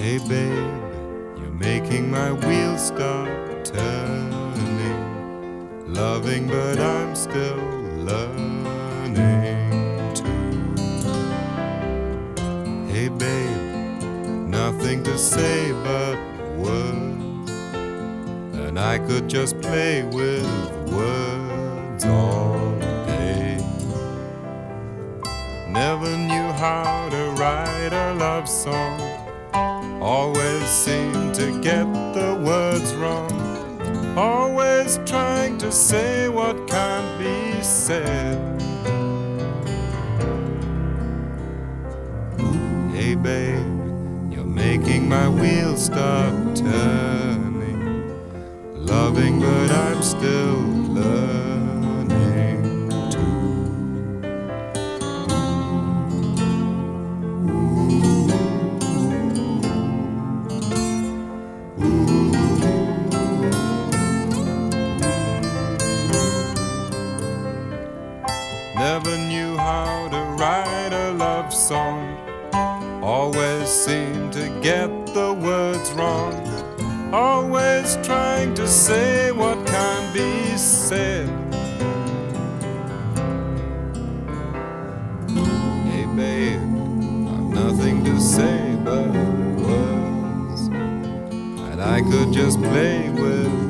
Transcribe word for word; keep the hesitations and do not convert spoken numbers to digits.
Hey babe, you're making my wheels start turning. Loving, but I'm still learning to. Hey babe, nothing to say but words, and I could just play with words all day. Never knew how to write a love song, always seem to get the words wrong, always trying to say what can't be said. Hey babe, you're making my wheels start turning. Loving, but I'm still learning to. Never knew how to write a love song, always seem to get the words wrong, always trying to say what can't be said. Hey babe, I've nothing to say but words, and I could just play with